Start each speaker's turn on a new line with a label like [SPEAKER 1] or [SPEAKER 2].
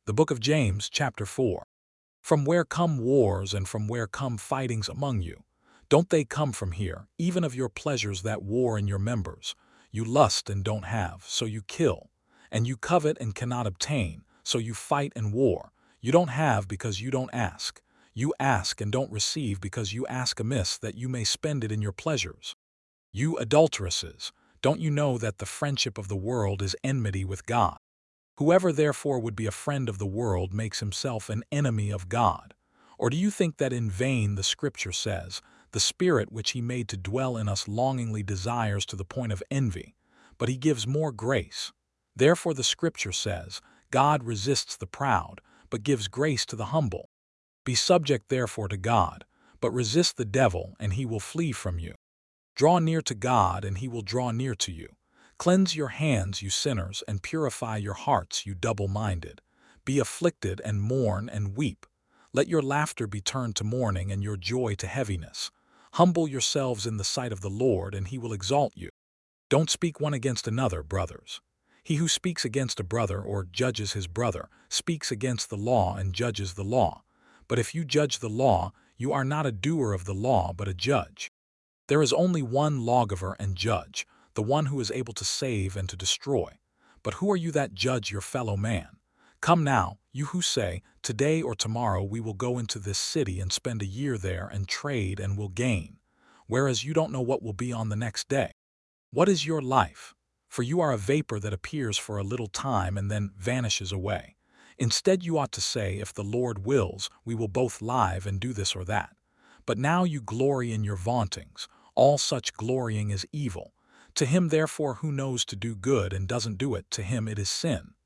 [SPEAKER 1] The book of James, chapter 4. From where come wars and from where come fightings among you? Don't they come from here, even of your pleasures that war in your members? You lust and don't have, so you kill. And you covet and cannot obtain, so you fight and war. You don't have because you don't ask. You ask and don't receive because you ask amiss that you may spend it in your pleasures. You adulteresses, don't you know that the friendship of the world is enmity with God? Whoever therefore would be a friend of the world makes himself an enemy of God. Or do you think that in vain the Scripture says, the Spirit which he made to dwell in us longingly desires to the point of envy, but he gives more grace? Therefore the Scripture says, God resists the proud, but gives grace to the humble. Be subject therefore to God, but resist the devil, and he will flee from you. Draw near to God, and he will draw near to you. Cleanse your hands, you sinners, and purify your hearts, you double-minded. Be afflicted and mourn and weep. Let your laughter be turned to mourning and your joy to heaviness. Humble yourselves in the sight of the Lord, and he will exalt you. Don't speak one against another, brothers. He who speaks against a brother or judges his brother speaks against the law and judges the law. But if you judge the law, you are not a doer of the law, but a judge. There is only one lawgiver and judge, the one who is able to save and to destroy. But who are you that judge your fellow man? Come now, you who say, today or tomorrow we will go into this city and spend a year there and trade and will gain, whereas you don't know what will be on the next day. What is your life? For you are a vapor that appears for a little time and then vanishes away. Instead you ought to say, if the Lord wills, we will both live and do this or that. But now you glory in your vauntings. All such glorying is evil. To him therefore who knows to do good and doesn't do it, to him it is sin.